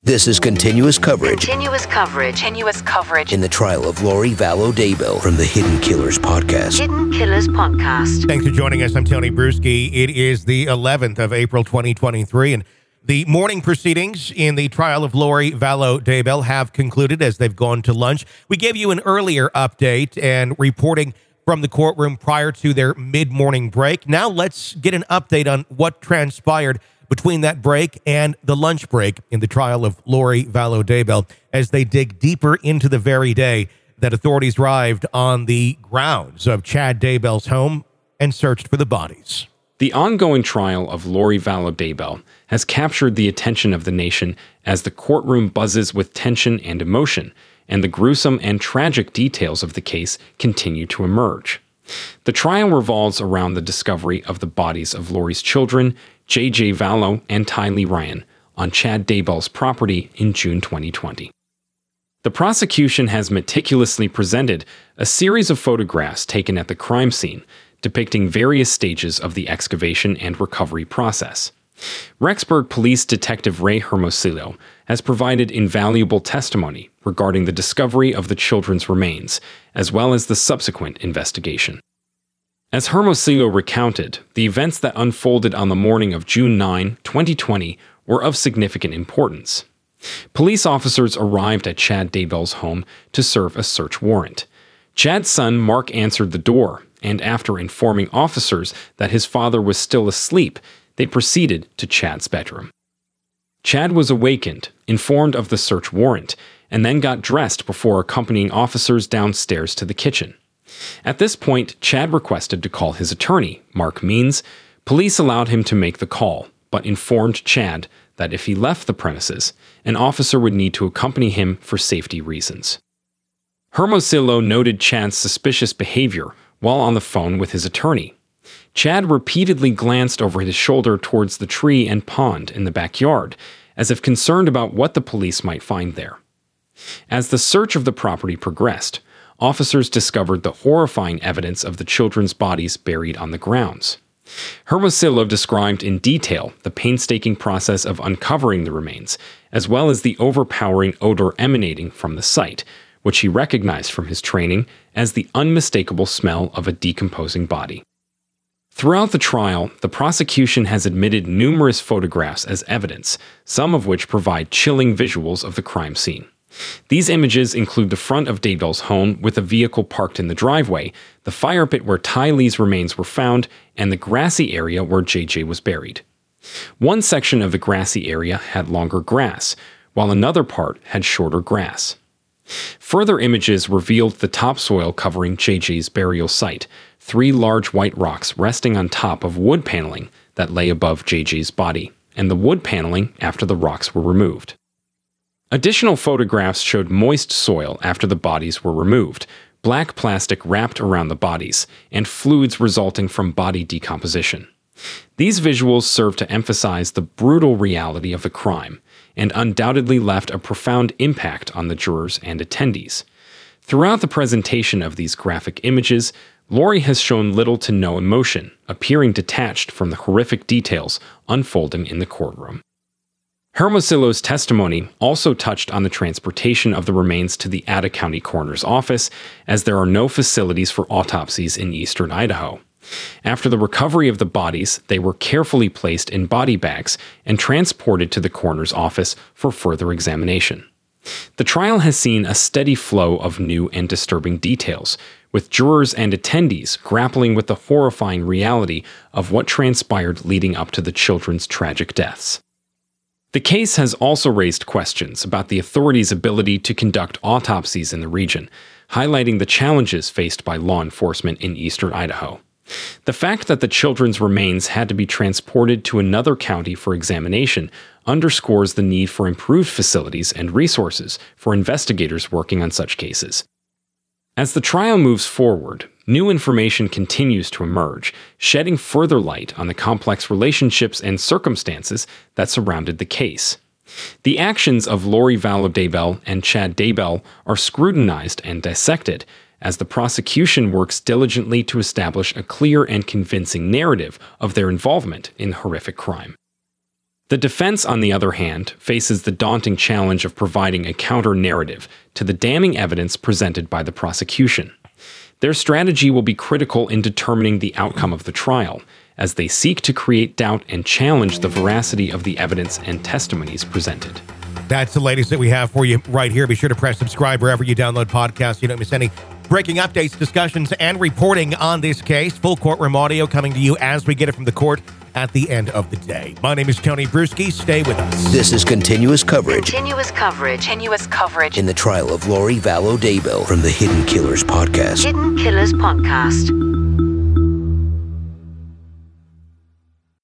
This is continuous coverage. Continuous coverage In the trial of Lori Vallow Daybell from the Hidden Killers podcast. Hidden Killers podcast. Thanks for joining us. I'm Tony Bruschi. It is the 11th of April, 2023, and the morning proceedings in the trial of Lori Vallow Daybell have concluded as they've gone to lunch. We gave you an earlier update and reporting from the courtroom prior to their mid-morning break. Now let's get an update on what transpired between that break and the lunch break in the trial of Lori Vallow Daybell as they dig deeper into the very day that authorities arrived on the grounds of Chad Daybell's home and searched for the bodies. The ongoing trial of Lori Vallow Daybell has captured the attention of the nation as the courtroom buzzes with tension and emotion, and the gruesome and tragic details of the case continue to emerge. The trial revolves around the discovery of the bodies of Lori's children, J.J. Vallow and Tylee Ryan, on Chad Daybell's property in June 2020. The prosecution has meticulously presented a series of photographs taken at the crime scene, depicting various stages of the excavation and recovery process. Rexburg Police Detective Ray Hermosillo has provided invaluable testimony regarding the discovery of the children's remains, as well as the subsequent investigation. As Hermosillo recounted, the events that unfolded on the morning of June 9, 2020 were of significant importance. Police officers arrived at Chad Daybell's home to serve a search warrant. Chad's son, Mark, answered the door, and after informing officers that his father was still asleep, they proceeded to Chad's bedroom. Chad was awakened, informed of the search warrant, and then got dressed before accompanying officers downstairs to the kitchen. At this point, Chad requested to call his attorney, Mark Means. Police allowed him to make the call, but informed Chad that if he left the premises, an officer would need to accompany him for safety reasons. Hermosillo noted Chad's suspicious behavior while on the phone with his attorney. Chad repeatedly glanced over his shoulder towards the tree and pond in the backyard, as if concerned about what the police might find there. As the search of the property progressed, officers discovered the horrifying evidence of the children's bodies buried on the grounds. Hermosillo described in detail the painstaking process of uncovering the remains, as well as the overpowering odor emanating from the site, which he recognized from his training as the unmistakable smell of a decomposing body. Throughout the trial, the prosecution has admitted numerous photographs as evidence, some of which provide chilling visuals of the crime scene. These images include the front of Daybell's home with a vehicle parked in the driveway, the fire pit where Tylee's remains were found, and the grassy area where JJ was buried. One section of the grassy area had longer grass, while another part had shorter grass. Further images revealed the topsoil covering JJ's burial site, 3 large white rocks resting on top of wood paneling that lay above JJ's body, and the wood paneling after the rocks were removed. Additional photographs showed moist soil after the bodies were removed, black plastic wrapped around the bodies, and fluids resulting from body decomposition. These visuals serve to emphasize the brutal reality of the crime, and undoubtedly left a profound impact on the jurors and attendees. Throughout the presentation of these graphic images, Lori has shown little to no emotion, appearing detached from the horrific details unfolding in the courtroom. Hermosillo's testimony also touched on the transportation of the remains to the Ada County Coroner's Office, as there are no facilities for autopsies in eastern Idaho. After the recovery of the bodies, they were carefully placed in body bags and transported to the coroner's office for further examination. The trial has seen a steady flow of new and disturbing details, with jurors and attendees grappling with the horrifying reality of what transpired leading up to the children's tragic deaths. The case has also raised questions about the authorities' ability to conduct autopsies in the region, highlighting the challenges faced by law enforcement in eastern Idaho. The fact that the children's remains had to be transported to another county for examination underscores the need for improved facilities and resources for investigators working on such cases. As the trial moves forward, new information continues to emerge, shedding further light on the complex relationships and circumstances that surrounded the case. The actions of Lori Vallow Daybell and Chad Daybell are scrutinized and dissected, as the prosecution works diligently to establish a clear and convincing narrative of their involvement in horrific crime. The defense, on the other hand, faces the daunting challenge of providing a counter-narrative to the damning evidence presented by the prosecution. Their strategy will be critical in determining the outcome of the trial, as they seek to create doubt and challenge the veracity of the evidence and testimonies presented. That's the latest that we have for you right here. Be sure to press subscribe wherever you download podcasts so you don't miss any breaking updates, discussions, and reporting on this case. Full courtroom audio coming to you as we get it from the court at the end of the day. My name is Tony Bruschi. Stay with us. This is continuous coverage Continuous coverage. in the trial of Lori Vallow Daybell from the Hidden Killers podcast. Hidden Killers Podcast.